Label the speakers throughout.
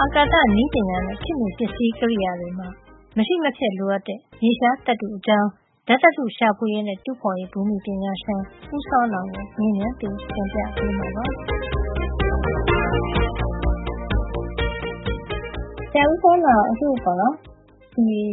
Speaker 1: ကာသနည်းပညာနဲ့ခေတ်မီပစ္စည်းကိရိယာတွေမှာမရှိမဖြစ်လိုအပ်တဲ့မြေရှားသတ္တုအကြောင်းဓာတ်သတ္တုရှာဖွေရေးနဲ့တူးဖော်ရေးဘူမိပညာရှင်ဦးစောနောင်ကိုမြင်မြန်ပြီးသင်ပြပေးမှာပါ။ဆရာဦးစောနောင်အခုပေါ့နော်ဒီ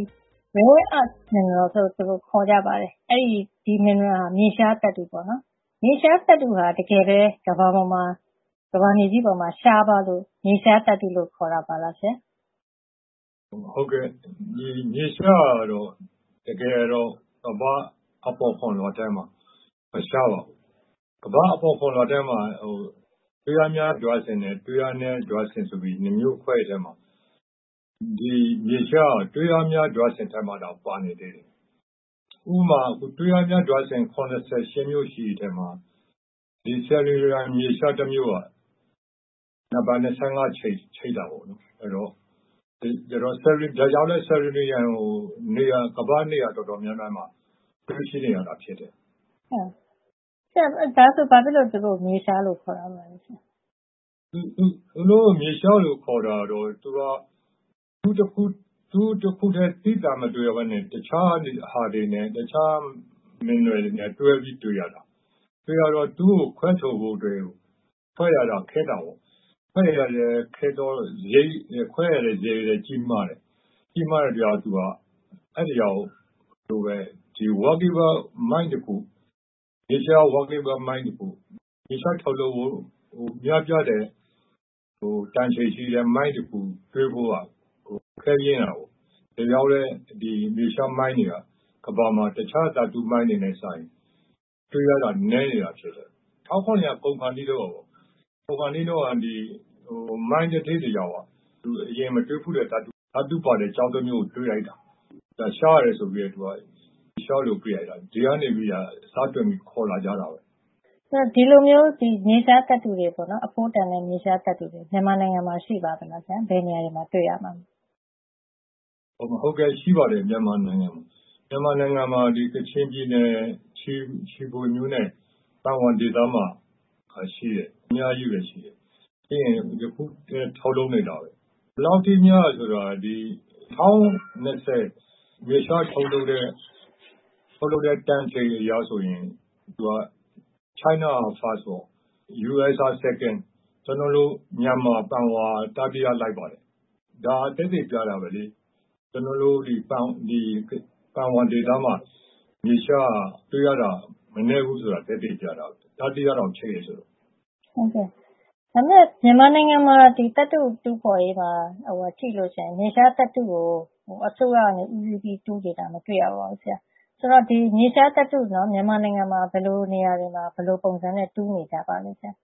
Speaker 1: rare earth mineral ဆိုသူတို့ခေါ်ကြပါတယ်။ဒီ mineral ဟာမြေရှားသတ္တုပေါ့နော်။မြေရှားသတ္တုဟာတကယ်ပဲကမ္ဘာမြေကြီးပေါ်မှာရှားပါလို့မြေရှားသတ္တုလို့ခေါ်တာပါလားဆရာ
Speaker 2: ။ဟုတ်ကဲ့ဒီမြေရှားတော့တကယ်တော့ကမ္ဘာအပေါ်ခွန်လွှာထဲမှာမရှားပါဘူး။ကမ္ဘာအပေါ်ခွန်လွှာထဲမှာတွေ့ရများကြွားစင်နဲ့တွေ့ရနဲ့ကြွားစင်ဆိုပြီး2မျိုးခွဲထဲမှာဒီမြေရှားတွေ့ရများကြွားစင်ထဲမှာတော့ပါနေသေးတယ်။ဥပမာတွေ့ရများကြွားစင်88မျိုးရှိတဲ့ထဲမှာဒီဆယ်လ်ရာမြေရှားတစ်မျိုးကနံပါတ်25ချိတ်တာပေါ့နော်။အဲ့တော့ဒါကြောင့်လဲဆယ်လ်ရာနေရာကမ္ဘာနေရာတော်တော်များများမှာတွေ့ရှိနေရတာဖြစ်တယ်
Speaker 1: ။ဟုတ်။ဆရာဒါဆိုဘာဖြစ်လို့သူတို့မြေရှားလို့ခေါ်တာလဲဆရာ
Speaker 2: ။သူတို့မြေရှားလို့ခေါ်တာတော့သူကသူတစ်ခုတည်းသိတာမတွေ့ရဘဲနဲ့တခြားဟာတွေနဲ့တခြားမင်းတွေနဲ့တွဲပြီးတွေ့ရတာ။တွေ့ရတော့သူ့ကိုခွဲထုတ်ဖို့အတွက်ခွဲရတာခဲတာပေါ့။ခွဲရတဲ့ခဲတော့ခွဲရတဲ့ဈေးလည်းကြီးမားတယ်။ကြီးမားတဲ့တရားသူကအဲ့ဒီရောက်လိုပဲဒီ workable mind တခုမြေရှား workable mind တခုမြေရှားထုတ်လို့များပြတဲ့တန်ချိန်ရှိတဲ့ mind တခုတွေးဖို့ခဲရင်းတာပေါ့။ဒါကြောင့်လဲဒီမြေရှား mind တွေကကမ္ဘာမှာတခြားဓာတု mind တွေနဲ့ဆိုင်တွေ့ရတာနည်းနေတာဖြစ်တယ်။1900ကုန်ခါနီးတော့ကုန်ခါနီးတော့ဒီmind တစ်တွေရောက်အရင်မတွေ့ဘူးတဲ့ဓာတုပါတဲ့ကြောင်းတစ်မျိုးကိုတွေ့လိုက်တာ။ဒါရှားရတယ်ဆိုပြီးတော့ရှားလို့ပြလိုက်တာဒီကနေပြီးစားတွင်ပြီးခေါ်လာကြတာပဲ
Speaker 1: ဒီလိုမျိုးဒီမြေရှားသတ္တုတွေပေါ့နော်အဖိုးတန်တဲ့မြေရှားသတ္တုတွေမြန်မာနိုင်ငံမှာရှိပါသလားဆရာဘယ်နေရာတွေမှာတွေ့ရမှာ
Speaker 2: ဟုတ်ကဲ့ရှိပါတယ်မြန်မာနိုင်ငံမှာဒီကချင်ပြည်နယ်ချီဖွေမျိုးနဲ့တောင်ဝန်ဒေသမှာရှိတယ်အများကြီးပဲရှိတယ်ပြီးရင်ဒီခုထောက်လုံးနေတာပဲဘယ်လောက်ထိများဆိုတာဒီ1020မြေရှားထုတ်လုပ်တဲ့တန်ချိန်အရဆိုရင်သူက China first ပေါ့ US second ကျွန်တော်တို့မြန်မာပန်ဝါတတိယလိုက်ပါတယ်ဒါအသေးစိတ်ပြတာပဲလေကျွန်တော်တို့ဒီပန်ဝါဒေသမှာမြေရှားတွေ့ရတာမနည်းဘူးဆိုတာအသေးစိတ်ပြတာတတိယတော့ချိန်ရဆိုတော့
Speaker 1: ဟုတ်ကဲ့ဒါပေမဲ့မြန်မာနိုင်ငံမှာဒီတတ္တုတူးဖော်ရေးမှာကြည့်လို့ရှိရင်မြေရှားတတ္တုကိုအစိုးရနဲ့ဦးစီးပြီးတူးနေတာမတွေ့ရပါဘူးဆရာဆိုတော့ဒီမြေရှားသတ္တုနော်မြန်မာနိုင်ငံမှာဘယ်လိုနေရာတွေမှာဘယ်လိုပုံစံနဲ့တူးနေကြပါလဲဆရာ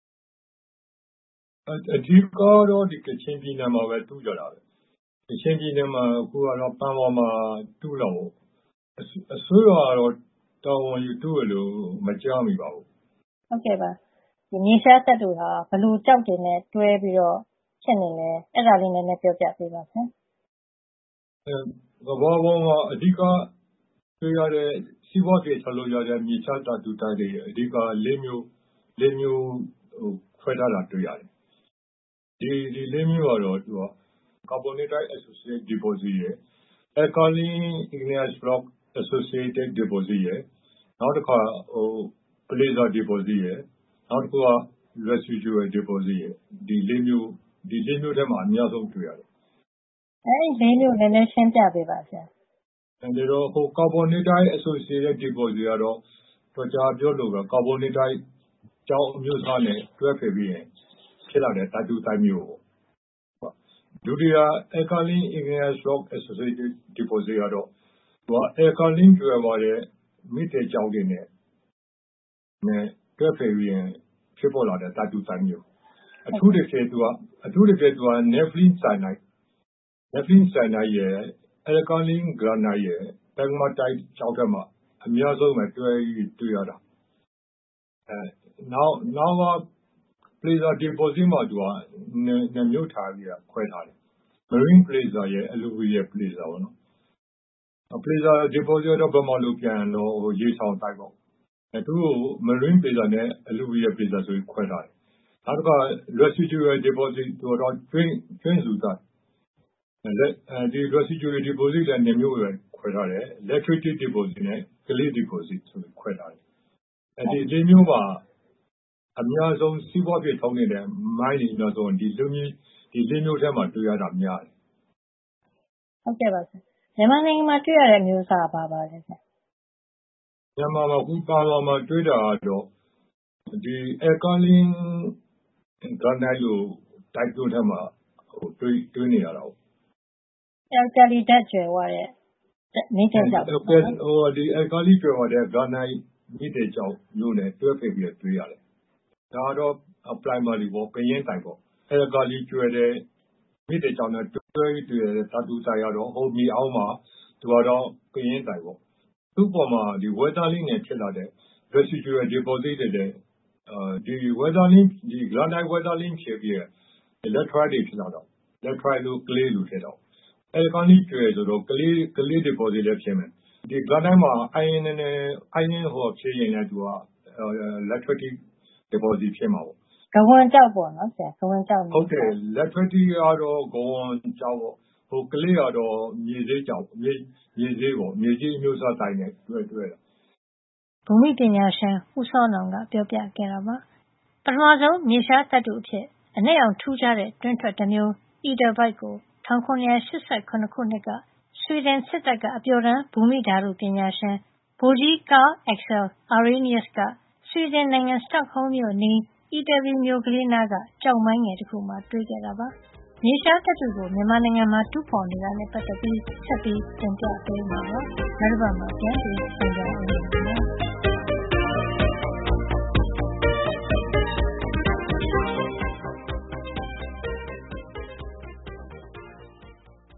Speaker 2: အဓိကတော့ဒီကချင်ပြည်နယ်မှာပဲတူးကြတာပဲကချင်ပြည်နယ်မှာအခုကတော့ပန်ဝါမှာတူးတော့အစိုးရကတော့တောင်းဝန်ယူတူးရလို့မကြားမိပါဘူး
Speaker 1: ဟုတ်ကဲ့ပါဒီမြေရှားသတ္တုဟာဘယ်လိုကြောက်တွေနဲ့တွဲပြီးတော့ဖြစ်နေလဲအဲ့ဒါလေးနည်းနည်းပြောပြပေးပါဆရာ
Speaker 2: ကမ္ဘာပေါ်မှာအဓိကတွေ့ရတဲ့စီးပွားရေးထုတ်လို့ရတဲ့မြေရှားသတ္တုတိုင်းတွေအဓိက၄မျိုးခွဲထားတာတွေ့ရတယ်ဒီ၄မျိုးကတော့သူက carbonatite associated deposit ရယ် alkaline igneous rock associated deposit ရယ်နောက်တစ်ခါplacer deposit ရယ်နောက်တစ်ခုက residual deposit ရယ်ဒီ၄မျိုးထဲမှာအများဆုံးတွေ့ရတယ်
Speaker 1: အဲဒီ၄မျိုးနည်းနည်းရှင်းပြပေးပါဆရာ
Speaker 2: ဒါတော့carbonatite associated deposit ကတော့တော်ကြာပြောလို့ပဲ carbonatite ကြောင်းအမျိုးအစားနဲ့တွဲဖက်ပြီးရင်ဖြစ်လာတဲ့ဓာတုတိုင်းမျိုးပေါ့ဒုတိယ alkaline igneous rock associated deposit ကတော့သူက alkaline ကျွဲပါတဲ့မိတဲ့ကြောင်းတွေနဲ့တွဲဖက်ပြီးရင်ဖြစ်ပေါ်လာတဲ့ဓာတုတိုင်းမျိုးအထူးတကယ်သူက nepheline cyanide ရယ် alkaline granite ရယ် pegmatite ကြောင်းထဲမှာအများဆုံးပဲတွဲပြီးတွေ့ရတာနောက်က placer deposit မှာသူက2မျိုးထားပြီးခွဲထားတယ် marine placer ရယ် alluvial placer ပေါ့နော် placer deposit တော့ဘယ်မှာလို့ပြန်တော့ရေဆောင်တိုက်ပေါ့သူ့ကို marine placer နဲ့ alluvial placer ဆိုပြီးခွဲထားတယ်နောက်တစ်ခါ residual deposit ဆိုတော့ကျွင်းစုသားဒီ residual deposit လည်း2မျိုးပဲခွဲထားတယ် electricity deposit နဲ့ clay deposit ဆိုပြီးခွဲထားတယ်ဒီ4မျိုးပါအများဆုံးစီးပွားဖြစ်ထုံးနေတဲ့မိုင်းတွေအများဆုံးဒီ4မျိုးထဲမှာတွေ့ရတာများတယ်
Speaker 1: ဟုတ်ကဲ့ပါဆရာမြန်မာနိုင်ငံမှာတွေ့ရတဲ့မျိုးစားပါပါလဲဆရာ
Speaker 2: မြန်မာမှာခုပါလာမှာတွေ့တာတော့ဒီ alkaline granite လို့ type တို့ထဲမှာတွေ့နေရတာပေါ့
Speaker 1: alkali ဓာတ်ကြွယ်ဝတဲ့နေကျကြောင့်
Speaker 2: ဒီ alkali ကြွယ်ဝတဲ့ granite မြစ်တဲ့ကြောင့်မျိုးနဲ့တွဲဖက်ပြီးတွေ့ရတယ်ဒါတော့ primary ပေါ့ပင်ရင်းတိုင်ပေါ့ alkali ကြွယ်တဲ့မြစ်တဲ့ကြောင့်နဲ့တွဲပြီးတွေ့ရတဲ့ဓာတုတိုင်ရတော့ဟိုမြေအောက်မှာသူကတော့ပင်ရင်းတိုင်ပေါ့သူ့ပေါ်မှာဒီ weathering နဲ့ဖြစ်လာတဲ့ residual deposit တွေဒီ weathering ဒီ granite weathering ဖြစ်ပြီး laterite တွေဖြစ်လာတော့ laterite လို့ clay လို့ဖြစ်တော့alkali ကြွယ်ဆိုတော့ clay deposit လည်းဖြစ်မယ်ဒီ granite မှာ iron ဖြစ်ရင်လည်းသူက laterite deposit ဖြစ်မှာပေါ့
Speaker 1: ကဝန်ကြောက်ပေါ့နော်ဆရာကဝန်ကြောက်
Speaker 2: ဟုတ်တယ် laterite ကတော့ကဝန်ကြောက်ပေါ့ဟို clay ကတော့မြေစေးကြောက်မြေစေးပေါ့မြေစေးမျိုးစားတိုင်းနဲ့တွဲတာ
Speaker 1: ဘူမိပညာရှင်ဦးစောနောင်ကပြောပြခဲ့တာပါပထမဆုံးမြေရှားသတ္တုအဖြစ်အနက်ရောင်ထူးခြားတဲ့တွင်းထွက်တစ်မျိုး Eternite ကို1988ခုနှစ်ကဆွီဒင်စစ်တပ်ကအပျော်တမ်းဘူမိဓာတုပညာရှင်ဗိုလ်ကြီး Carl Axel Arrhenius ကဆွီဒင်နိုင်ငံစတော့ဟုမ်းမြို့အနီး Italy မြို့ကလေးနားကကျောက်မိုင်းငယ်တစ်ခုမှာတွေ့ခဲ့တာပါမြေရှားသတ္တုကိုမြန်မာနိုင်ငံမှာတူးဖော်နေတာနဲ့ပတ်သက်ပြီးဆက်ပြီးတင်ပြပေးမှာပါနောက်တစ်ပတ်မှာပြန်ပြီးသင်ကြားအောင်ပါ